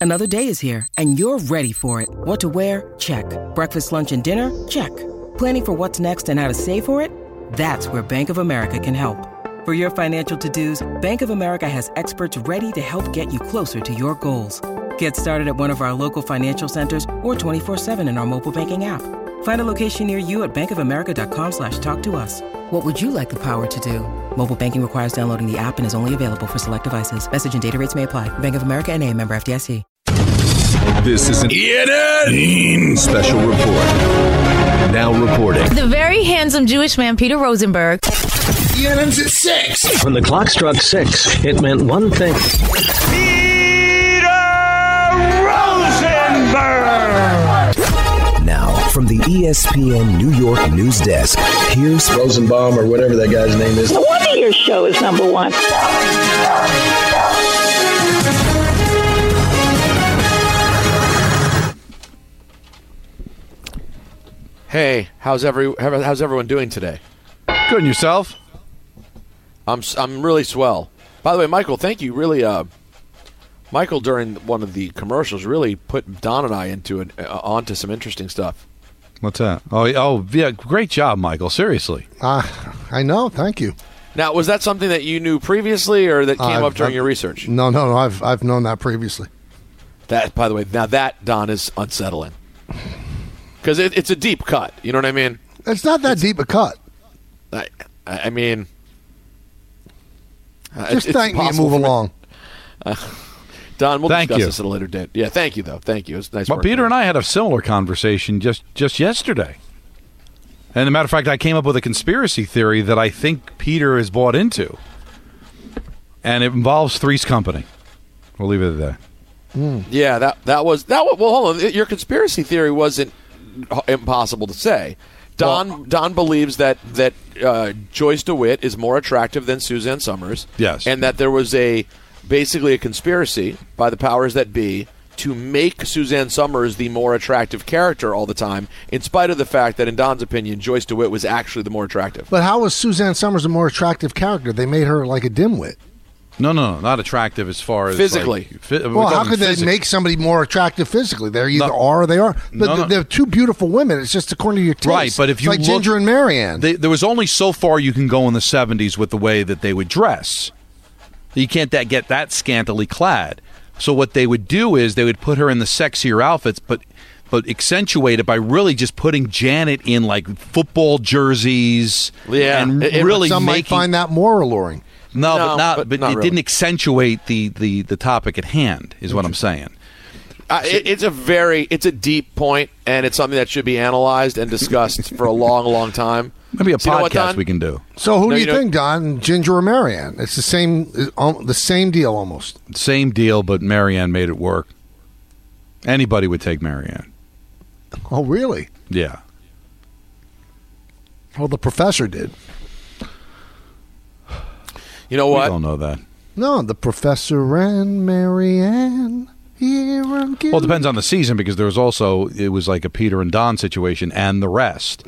Another day is here, and you're ready for it. What to wear? Check. Breakfast, lunch, and dinner? Check. Planning for what's next and how to save for it? That's where Bank of America can help. For your financial to-dos, Bank of America has experts ready to help get you closer to your goals. Get started at one of our local financial centers or 24/7 in our mobile banking app. Find a location near you at bankofamerica.com/talktous. What would you like the power to do? Mobile banking requires downloading the app and is only available for select devices. Message and data rates may apply. Bank of America N.A., member FDIC. This is an ENN special report. Now reporting. The very handsome Jewish man, Peter Rosenberg. ENN's at 6. When the clock struck 6, it meant one thing. Peter Rosenberg! Now, from the ESPN New York news desk, here's Rosenbaum or whatever that guy's name is. No wonder your show is number one. Hey, how's everyone doing today? Good, and yourself? I'm really swell. By the way, Michael, thank you. Really, Michael during one of the commercials really put Don and I onto some interesting stuff. What's that? Oh, yeah, great job, Michael. Seriously. I know. Thank you. Now, was that something that you knew previously, or that came up during your research? No. I've known that previously. That, by the way, now that, Don, is unsettling. Because it's a deep cut. You know what I mean? It's not that deep a cut. I mean... Just thank me and move along. Don, we'll discuss this at a later date. Yeah, thank you, though. Thank you. It's nice work. Peter and I had a similar conversation just yesterday. And as a matter of fact, I came up with a conspiracy theory that I think Peter has bought into. And it involves Three's Company. We'll leave it at that. Yeah, that was... Well, hold on. Your conspiracy theory wasn't impossible to say. Don believes that Joyce DeWitt is more attractive than Suzanne Summers. Yes. And that there was basically a conspiracy by the powers that be to make Suzanne Summers the more attractive character all the time, in spite of the fact that, in Don's opinion, Joyce DeWitt was actually the more attractive. But how was Suzanne Summers a more attractive character? They made her like a dimwit. No, not attractive as far as physically. How could they make somebody more attractive physically? They either are or they are. But they're two beautiful women. It's just according to your taste. Right, but if you look, Ginger and Marianne. There was only so far you can go in the 70s with the way that they would dress. You can't get that scantily clad. So what they would do is they would put her in the sexier outfits, but accentuate it by really just putting Janet in like football jerseys. Yeah, and really some might find that more alluring. But it really. didn't accentuate the topic at hand, is what I'm saying. It's a deep point, and it's something that should be analyzed and discussed for a long, long time. Maybe a podcast we can do. So who do you think, Don? Ginger or Marianne? It's the same deal almost. Same deal, but Marianne made it work. Anybody would take Marianne. Oh, really? Yeah. Well, the professor did. You know what? We don't know that. No, the professor and Marianne. Well, it depends on the season, because there was it was like a Peter and Don situation and the rest.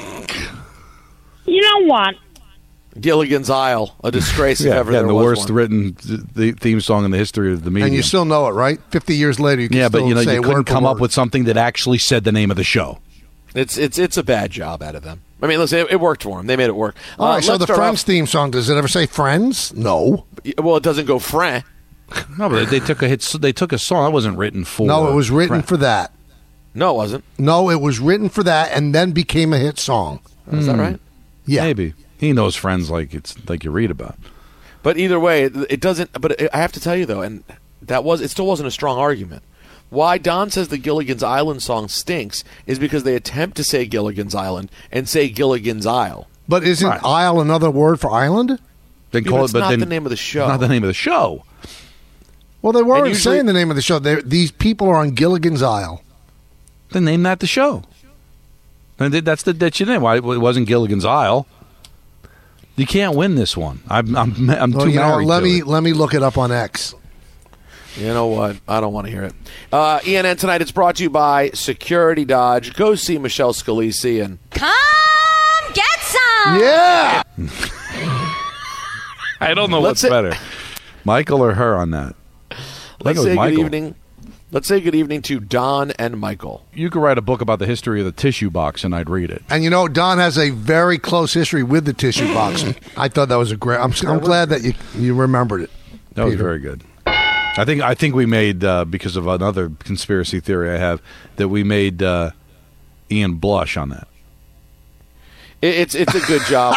You know what? Gilligan's Isle, a disgrace if ever there was the worst one. written theme song in the history of the medium. And you still know it, right? 50 years later, you can still say you couldn't come up with something that actually said the name of the show. It's a bad job out of them. I mean, listen, it worked for them. They made it work. All right, so the Friends theme song, does it ever say Friends? No. Well, it doesn't go Friend. No, but they took a hit. They took a song that wasn't written for. No, it was written for that. No, it wasn't. No, it was written for that, and then became a hit song. Is that right? Yeah, maybe he knows Friends like you read about. But either way, it doesn't. But I have to tell you though, and it still wasn't a strong argument. Why Don says the Gilligan's Island song stinks is because they attempt to say Gilligan's Island and say Gilligan's Isle. But isn't Isle another word for island? Then call it's not the name of the show. Not the name of the show. Well, they weren't saying the name of the show. These people are on Gilligan's Isle. Then name that the show. And that's your name. Why it wasn't Gilligan's Isle? You can't win this one. I'm too married to it. Let me look it up on X. You know what? I don't want to hear it. ENN tonight. It's brought to you by Security Dodge. Go see Michelle Scalisi and come get some. Yeah. I don't know what's better, Michael or her on that. Let's say good evening Let's say good evening to Don and Michael. You could write a book about the history of the tissue box, and I'd read it. And Don has a very close history with the tissue box. I thought that was a great. I'm glad that you remembered it. That was very good. I think we made because of another conspiracy theory I have that we made Ian blush on that. It's a good job.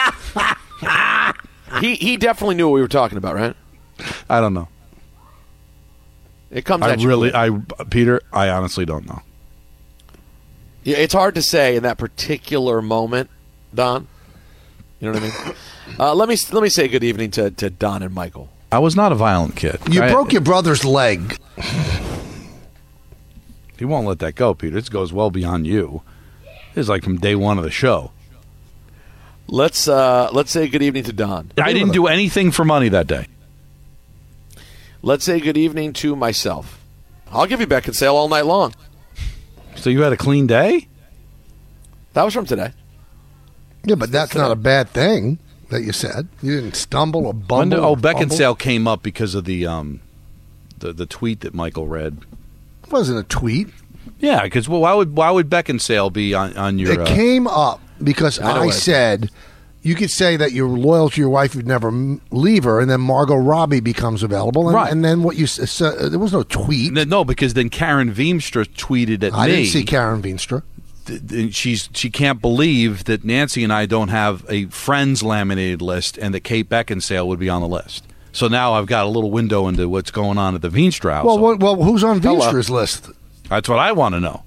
He definitely knew what we were talking about, right? I don't know. It comes at you. Peter, I honestly don't know. Yeah, it's hard to say in that particular moment, Don. You know what I mean? Let me say good evening to Don and Michael. I was not a violent kid. You broke your brother's leg. He won't let that go, Peter. This goes well beyond you. It's like from day one of the show. Let's say good evening to Don. I didn't do anything for money that day. Let's say good evening to myself. I'll give you Beckinsale all night long. So you had a clean day? That was from today. Yeah, but that's not a bad thing that you said. You didn't stumble or bumble. Beckinsale came up because of the tweet that Michael read. It wasn't a tweet. Yeah, because why would Beckinsale be on your... It came up because I said... You could say that you're loyal to your wife, you'd never leave her, and then Margot Robbie becomes available. And, right. And then what you said, there was no tweet. No, because then Karen Veenstra tweeted at me. I didn't see Karen Veenstra. She can't believe that Nancy and I don't have a friends laminated list and that Kate Beckinsale would be on the list. So now I've got a little window into what's going on at the Veenstra household. Well, who's on Veenstra's list? That's what I want to know.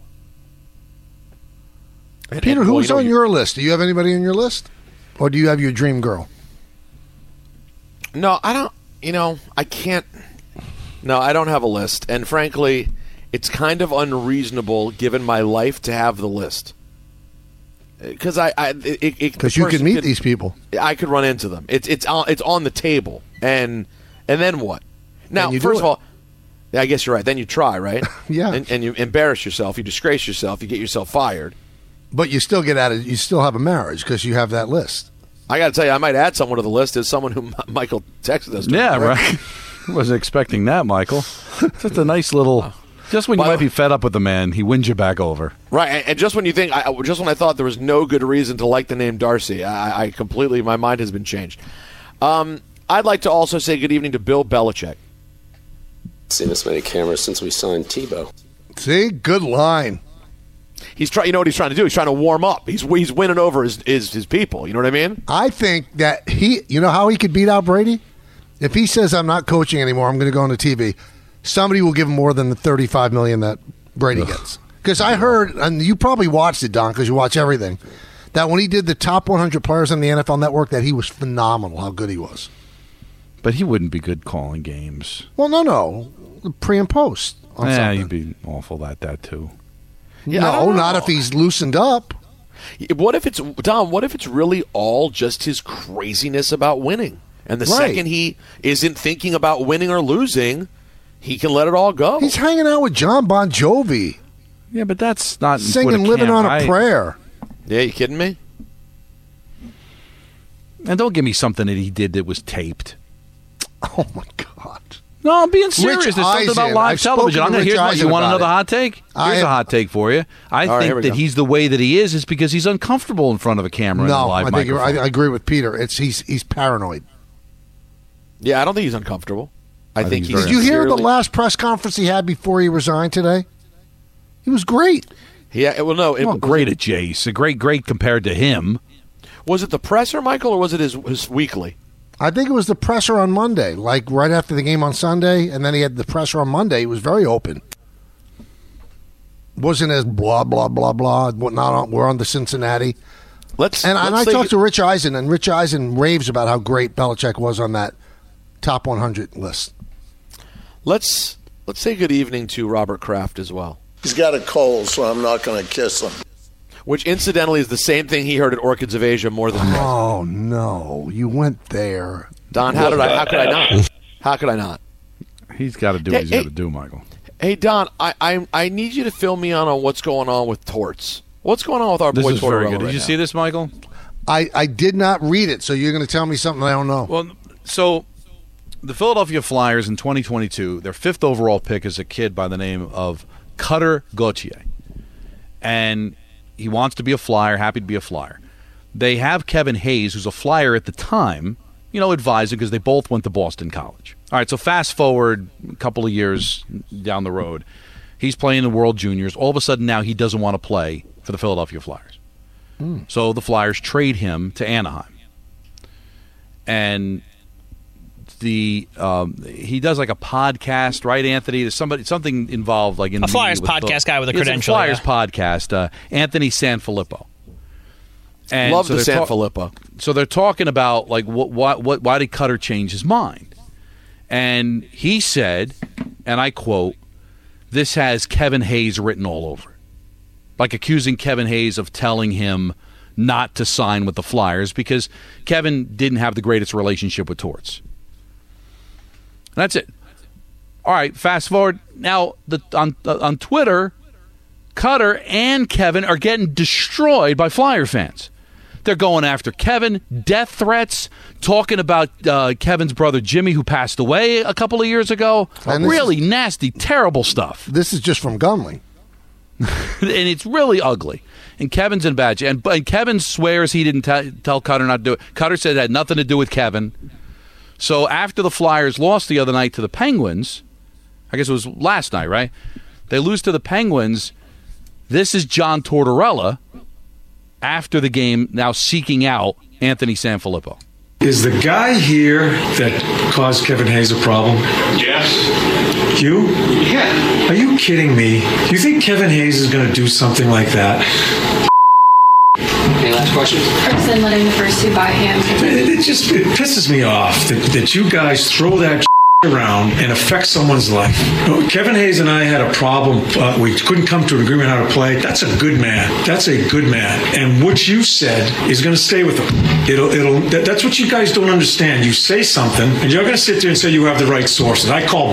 Peter, who's on your list? Do you have anybody on your list? Or do you have your dream girl? No, I don't. I can't. No, I don't have a list. And frankly, it's kind of unreasonable given my life to have the list. Because you could meet these people. I could run into them. It's on the table. And then what? Now, first of all, I guess you're right. Then you try, right? Yeah. And you embarrass yourself. You disgrace yourself. You get yourself fired. But you still get out. You still have a marriage because you have that list. I got to tell you, I might add someone to the list as someone who Michael texted us. Yeah, right. Wasn't expecting that, Michael. Just a nice little. Just when you might be fed up with the man, he wins you back over. Right, and just when you think, just when I thought there was no good reason to like the name Darcy, I completely, my mind has been changed. I'd like to also say good evening to Bill Belichick. Seen this many cameras since we signed Tebow. See, good line. He's trying. You know what he's trying to do? He's trying to warm up. He's winning over his people. You know what I mean? I think that you know how he could beat out Brady? If he says, I'm not coaching anymore, I'm going to go on the TV, somebody will give him more than the $35 million that Brady gets. Because I heard, and you probably watched it, Don, because you watch everything, that when he did the top 100 players on the NFL Network, that he was phenomenal, how good he was. But he wouldn't be good calling games. Well, no. Pre and post. Yeah, he'd be awful at that, too. Yeah, no, not if he's loosened up. What if it's Don? What if it's really all just his craziness about winning? And the second he isn't thinking about winning or losing, he can let it all go. He's hanging out with John Bon Jovi. Yeah, but that's not singing "Living on a Prayer." Yeah, you kidding me? And don't give me something that he did that was taped. Oh my God! No, I'm being serious. There's something about live television. You want another hot take? Here's a hot take for you. I think that he's the way that he is because he's uncomfortable in front of a camera and a live microphone. I agree with Peter. He's paranoid. Yeah, I don't think he's uncomfortable. I think he's. Did you hear the last press conference he had before he resigned today? He was great. Yeah, well, no. Great at Jace. Great compared to him. Was it the presser, Michael, or was it his weekly? I think it was the presser on Monday, like right after the game on Sunday, and then he had the presser on Monday. He was very open. Wasn't as blah, blah, blah, blah. We're on the Cincinnati. I talked to Rich Eisen, and Rich Eisen raves about how great Belichick was on that top 100 list. Let's say good evening to Robert Kraft as well. He's got a cold, so I'm not going to kiss him. Which, incidentally, is the same thing he heard at Orchids of Asia more than once. Oh, no. You went there. Don, how could I not? How could I not? He's got to do what he's got to do, Michael. Hey, Don, I need you to fill me on what's going on with Torts. What's going on with our boy Tortorella? This is very good. Did you see this, Michael? I did not read it, so you're going to tell me something I don't know. Well, so the Philadelphia Flyers in 2022, their 5th overall pick is a kid by the name of Cutter Gauthier. And he wants to be a Flyer, happy to be a Flyer. They have Kevin Hayes, who's a Flyer at the time, advising because they both went to Boston College. All right, so fast forward a couple of years down the road. He's playing the World Juniors. All of a sudden now he doesn't want to play for the Philadelphia Flyers. So the Flyers trade him to Anaheim. And he does like a podcast, right, Anthony? There's something involved, like in a Flyers podcast guy with a credential. Flyers podcast, Anthony Sanfilippo. And love the Sanfilippo. So they're talking about like why did Cutter change his mind? And he said, and I quote, "This has Kevin Hayes written all over it," like accusing Kevin Hayes of telling him not to sign with the Flyers because Kevin didn't have the greatest relationship with Torts. That's it. All right, fast forward. Now, on Twitter, Cutter and Kevin are getting destroyed by Flyer fans. They're going after Kevin, death threats, talking about Kevin's brother Jimmy, who passed away a couple of years ago. Really nasty, terrible stuff. This is just from Gumling. And it's really ugly. And Kevin's in bad shape. And Kevin swears he didn't tell Cutter not to do it. Cutter said it had nothing to do with Kevin. So after the Flyers lost the other night to the Penguins, I guess it was last night, right? They lose to the Penguins. This is John Tortorella after the game now seeking out Anthony Sanfilippo. Is the guy here that caused Kevin Hayes a problem? Yes. You? Yeah. Are you kidding me? Do you think Kevin Hayes is going to do something like that? Any last questions? Person letting the first two buy him. It pisses me off that you guys throw that around and affect someone's life. Kevin Hayes and I had a problem. We couldn't come to an agreement how to play. That's a good man. That's a good man. And what you said is going to stay with him. That's what you guys don't understand. You say something, and you're going to sit there and say you have the right sources. I call.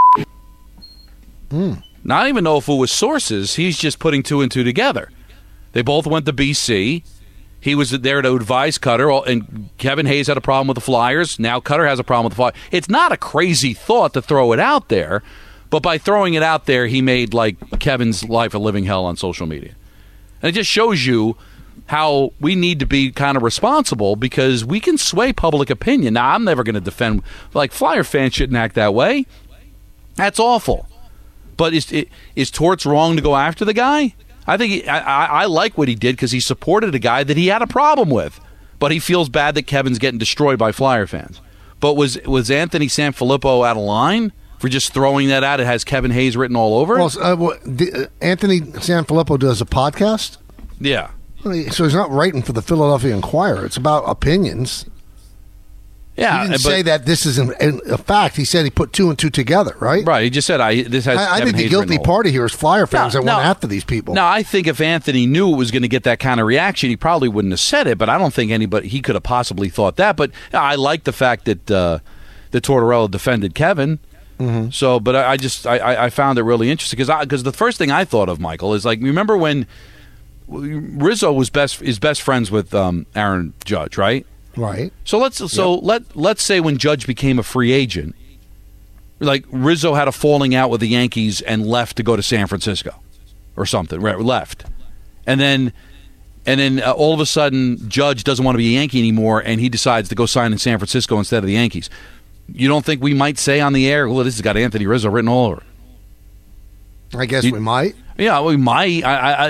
Not even know if it was sources. He's just putting two and two together. They both went to BC. He was there to advise Cutter, and Kevin Hayes had a problem with the Flyers. Now Cutter has a problem with the Flyers. It's not a crazy thought to throw it out there, but by throwing it out there, he made like Kevin's life a living hell on social media. And it just shows you how we need to be kind of responsible because we can sway public opinion. Now, I'm never going to defend, like, Flyer fans shouldn't act that way. That's awful. But is Torts wrong to go after the guy? I think I like what he did because he supported a guy that he had a problem with. But he feels bad that Kevin's getting destroyed by Flyer fans. But was Anthony Sanfilippo out of line for just throwing that out? It has Kevin Hayes written all over it? Anthony Sanfilippo does a podcast? Yeah. So he's not writing for the Philadelphia Inquirer. It's about opinions. Yeah, he didn't say that this is a fact. He said he put two and two together, right? Right. He just said this has. I think the guilty party here is Flyer fans that went after these people. Now, I think if Anthony knew it was going to get that kind of reaction, he probably wouldn't have said it. But I don't think he could have possibly thought that. But I like the fact that Tortorella defended Kevin. Mm-hmm. So, but I found it really interesting because the first thing I thought of, Michael, is like, remember when Rizzo was best friends with Aaron Judge, right? Right. So let's say when Judge became a free agent, like Rizzo had a falling out with the Yankees and left to go to San Francisco or something. Right, left, and then all of a sudden Judge doesn't want to be a Yankee anymore, and he decides to go sign in San Francisco instead of the Yankees. You don't think we might say on the air, "Well, this has got Anthony Rizzo written all over it"? I guess we might. Yeah, we might.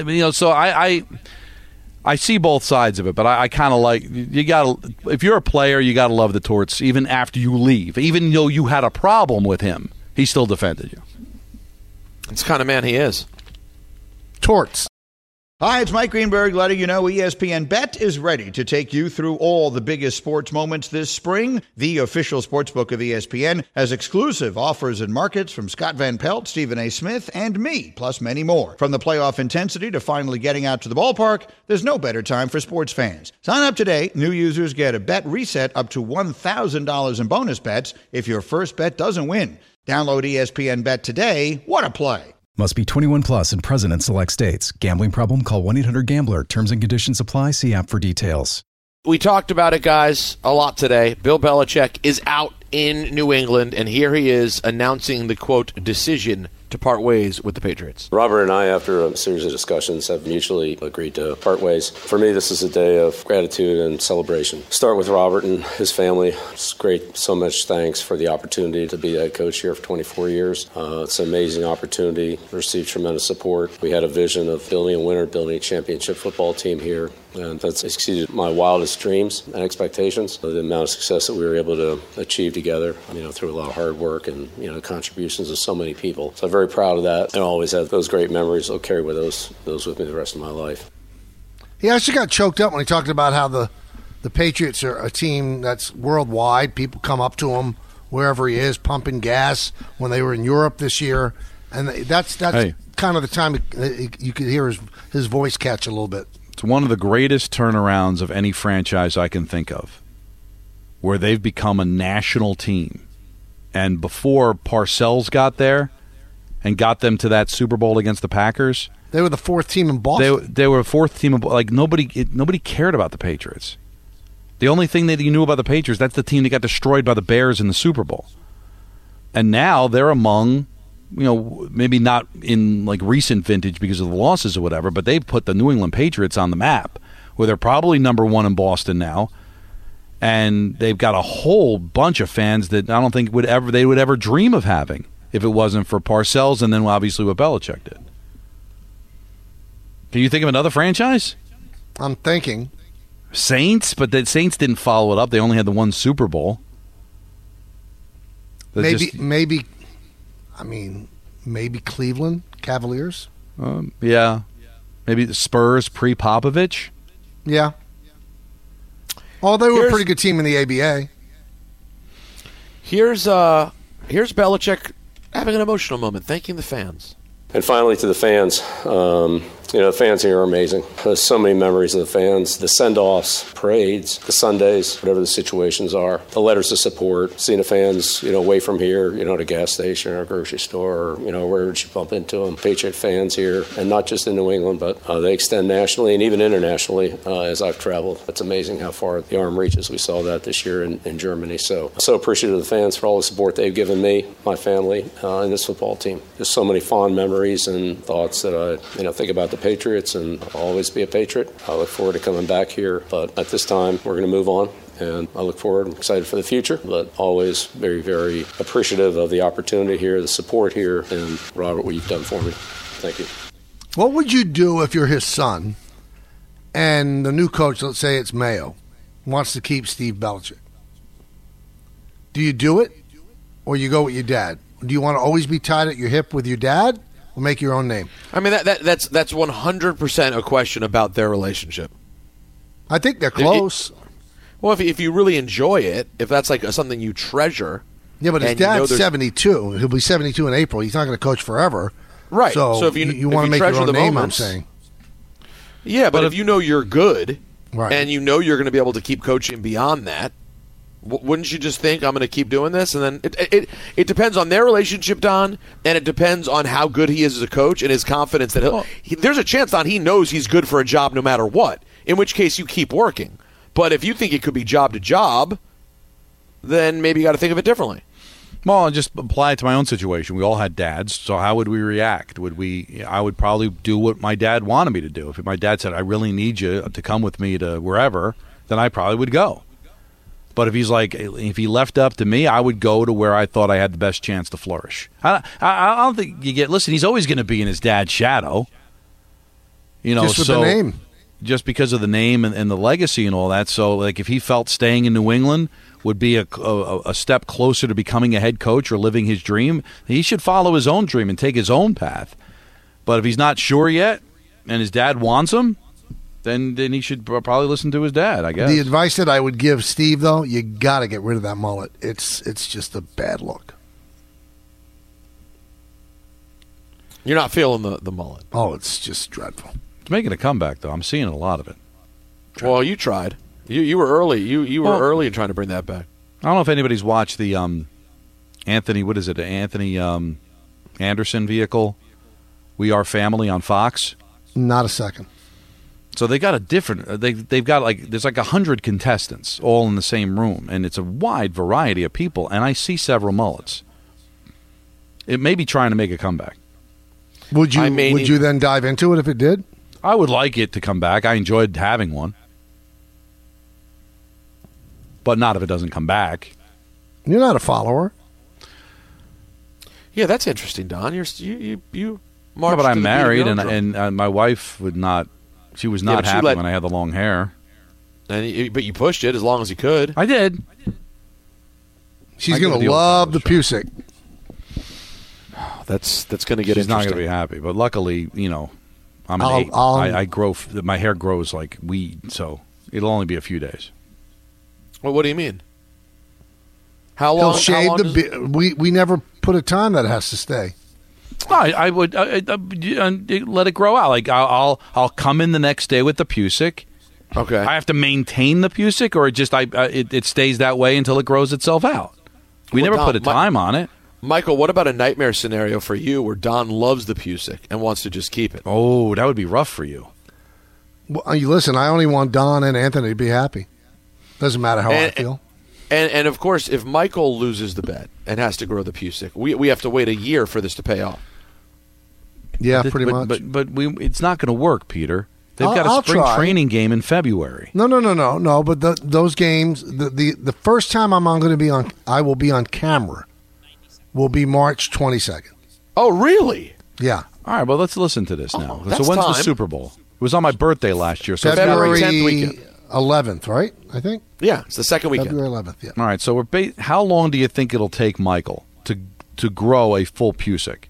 I see both sides of it, but I kind of like if you're a player, you got to love the Torts even after you leave. Even though you had a problem with him, he still defended you. It's the kind of man he is. Torts. Hi, it's Mike Greenberg letting you know ESPN Bet is ready to take you through all the biggest sports moments this spring. The official sportsbook of ESPN has exclusive offers and markets from Scott Van Pelt, Stephen A. Smith, and me, plus many more. From the playoff intensity to finally getting out to the ballpark, there's no better time for sports fans. Sign up today. New users get a bet reset up to $1,000 in bonus bets if your first bet doesn't win. Download ESPN Bet today. What a play. Must be 21 plus and present in select states. Gambling problem? Call 1-800-GAMBLER. Terms and conditions apply. See app for details. We talked about it, guys, a lot today. Bill Belichick is out in New England, and here he is announcing the, quote, decision to part ways with the Patriots. Robert and I, after a series of discussions, have mutually agreed to part ways. For me, this is a day of gratitude and celebration. Start with Robert and his family. It's great. So much thanks for the opportunity to be head coach here for 24 years. It's an amazing opportunity. Received tremendous support. We had a vision of building a winner, building a championship football team here. And that's exceeded my wildest dreams and expectations. The amount of success that we were able to achieve together, through a lot of hard work and, contributions of so many people. So I'm very proud of that. And I always have those great memories. I'll carry with those with me the rest of my life. He actually got choked up when he talked about how the Patriots are a team that's worldwide. People come up to him wherever he is, pumping gas when they were in Europe this year. And that's kind of the time you could hear his voice catch a little bit. It's one of the greatest turnarounds of any franchise I can think of, where they've become a national team. And before Parcells got there and got them to that Super Bowl against the Packers, they were the fourth team in Boston. They were a fourth team. Nobody cared about the Patriots. The only thing that you knew about the Patriots, that's the team that got destroyed by the Bears in the Super Bowl. And now they're among, maybe not in like recent vintage because of the losses or whatever, but they put the New England Patriots on the map, where they're probably number one in Boston now. And they've got a whole bunch of fans that I don't think they would ever dream of having if it wasn't for Parcells and then obviously what Belichick did. Can you think of another franchise? I'm thinking. Saints, but the Saints didn't follow it up. They only had the one Super Bowl. Maybe Cleveland Cavaliers. Yeah. Maybe the Spurs pre-Popovich. Yeah. Oh, they were a pretty good team in the ABA. Here's Belichick having an emotional moment, thanking the fans. And finally, to the fans, the fans here are amazing. There's so many memories of the fans, the send-offs, parades, the Sundays, whatever the situations are, the letters of support, seeing the fans, away from here, at a gas station or a grocery store, or, where would you bump into them? Patriot fans here, and not just in New England, but they extend nationally and even internationally as I've traveled. It's amazing how far the arm reaches. We saw that this year in Germany. So appreciative of the fans for all the support they've given me, my family, and this football team. There's so many fond memories and thoughts that I think about the Patriots, and I'll always be a Patriot. I look forward to coming back here, but at this time we're going to move on, and I look forward and excited for the future, but always very, very appreciative of the opportunity here, the support here, and Robert, what you've done for me. Thank you. What would you do if you're his son and the new coach, let's say it's Mayo, wants to keep Steve Belichick? Do you do it, or you go with your dad? Do you want to always be tied at your hip with your dad? Or make your own name. I mean, that's 100% a question about their relationship. I think they're close. Well, if you really enjoy it, if that's like something you treasure. Yeah, but his dad's 72. He'll be 72 in April. He's not going to coach forever. Right. So if you want to make your own name, moments, I'm saying. Yeah, but if you know you're good, right, and you know you're going to be able to keep coaching beyond that, wouldn't you just think, I'm going to keep doing this? And then it depends on their relationship, Don, and it depends on how good he is as a coach and his confidence that there's a chance, Don, he knows he's good for a job no matter what, in which case you keep working. But if you think it could be job to job, then maybe you got to think of it differently. Well, I'll just apply it to my own situation. We all had dads, so how would we react? I would probably do what my dad wanted me to do. If my dad said, I really need you to come with me to wherever, then I probably would go. But if he left up to me, I would go to where I thought I had the best chance to flourish. I don't think listen, he's always going to be in his dad's shadow. Just with the name. Just because of the name and the legacy and all that. So, like, if he felt staying in New England would be a step closer to becoming a head coach or living his dream, he should follow his own dream and take his own path. But if he's not sure yet and his dad wants him, then he should probably listen to his dad, I guess. The advice that I would give Steve, though, you got to get rid of that mullet. It's just a bad look. You're not feeling the mullet. Oh, it's just dreadful. It's making a comeback, though. I'm seeing a lot of it. Well, you tried. You were early. You were early in trying to bring that back. I don't know if anybody's watched the Anthony Anderson vehicle, We Are Family on Fox. Not a second. So they got a different. They've got there's 100 contestants all in the same room, and it's a wide variety of people. And I see several mullets. It may be trying to make a comeback. Would you then dive into it if it did? I would like it to come back. I enjoyed having one, but not if it doesn't come back. You're not a follower. Yeah, that's interesting, Don. You No, but I'm married, and my wife would not. She was not happy when I had the long hair. But you pushed it as long as you could. I did. She's going to love the Pusick. That's going to get She's interesting. not going to be happy, but luckily, I'm an 8. I grow. My hair grows like weed, so it'll only be a few days. Well, what do you mean? How long? He'll shave we never put a time that it has to stay. No, I would let it grow out. Like I'll come in the next day with the Pusick. Okay. I have to maintain the Pusick, or it stays that way until it grows itself out. We never put a time on it. Michael, what about a nightmare scenario for you where Don loves the Pusick and wants to just keep it? Oh, that would be rough for you. Well, listen, I only want Don and Anthony to be happy. Doesn't matter how I feel. And of course, if Michael loses the bet and has to grow the Pusick, we have to wait a year for this to pay off. Yeah, pretty much. But it's not going to work, Peter. They've got a spring training game in February. No. But those games, the first time I will be on camera, will be March 22nd. Oh, really? Yeah. All right. Well, let's listen to this now. That's so when's time. the Super Bowl? It was on my birthday last year. So February 10th weekend. 11th, right? I think. Yeah, it's the second weekend. February 11th. Yeah. All right. So how long do you think it'll take Michael to grow a full Pusick?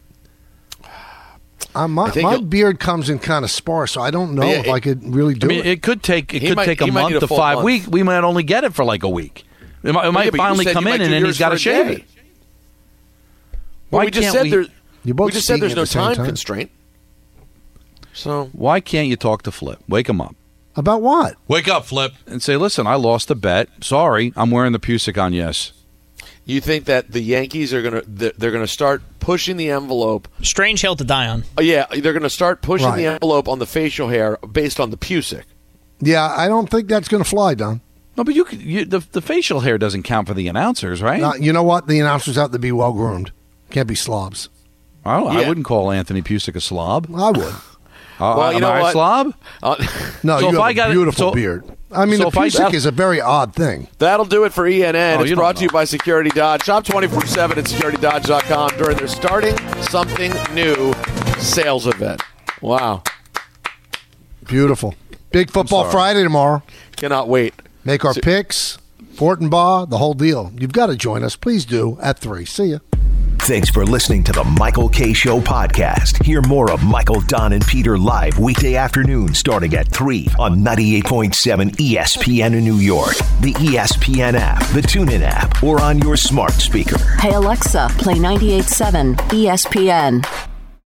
My beard comes in kind of sparse, so I don't know if I could really do it. It could take a month to 5 weeks. We might only get it for like a week. It might finally come in, and then he's got to shave it. Well, we just said there's no time constraint. So why can't you talk to Flip? Wake him up. About what? Wake up, Flip, and say, "Listen, I lost the bet. Sorry, I'm wearing the Pusick on yes." You think that the Yankees are gonna start pushing the envelope? Strange hill to die on. Oh, yeah, they're gonna start pushing the envelope on the facial hair based on the Pusick. Yeah, I don't think that's going to fly, Don. No, but the facial hair doesn't count for the announcers, right? You know what? The announcers have to be well groomed. Can't be slobs. Oh, yeah. I wouldn't call Anthony Pusick a slob. I would. Well, you know am I what? a slob? No, so you have a beautiful beard. I mean, the Pusick is a very odd thing. That'll do it for ENN. It's brought to you by Security Dodge. Shop 24/7 at securitydodge.com during their Starting Something New sales event. Wow. Beautiful. Big Football Friday tomorrow. Cannot wait. Make our picks, Fortenbaugh, the whole deal. You've got to join us. Please do at 3. See ya. Thanks for listening to the Michael K. Show podcast. Hear more of Michael, Don, and Peter live weekday afternoon starting at 3 on 98.7 ESPN in New York, the ESPN app, the TuneIn app, or on your smart speaker. Hey, Alexa, play 98.7 ESPN.